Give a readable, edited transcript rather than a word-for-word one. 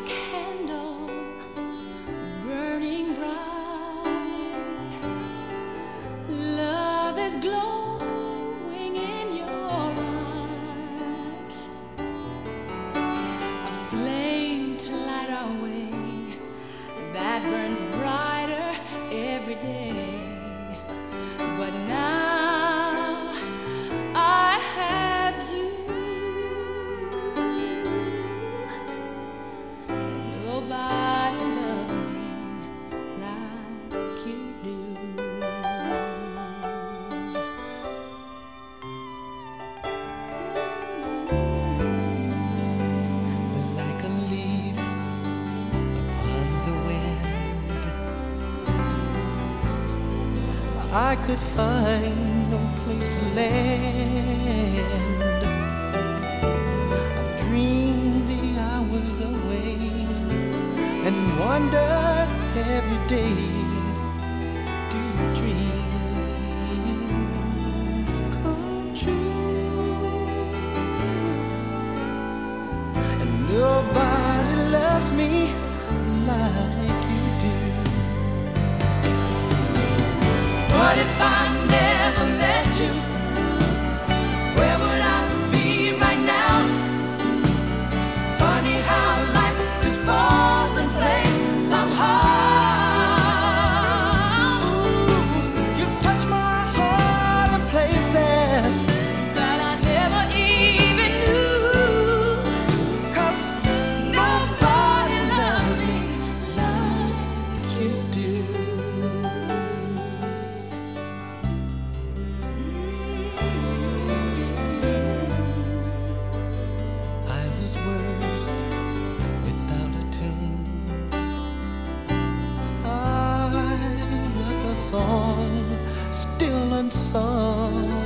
candle burning bright. Love is glowing in your eyes, a flame to light our way that burns brighter every day. But now I have you. Nobody loves me like you do. Like a leaf upon the wind, I could find no place to land. I dreamed the hours away and wondered every day, do the dreams come true? And nobody loves me like you do. What if I never met you? Where would I be right now? Funny how life just falls in place somehow. You touch my heart in places That I never even knew. 'cause Nobody loves me like you do. I was words without a tune. I was a song still unsung.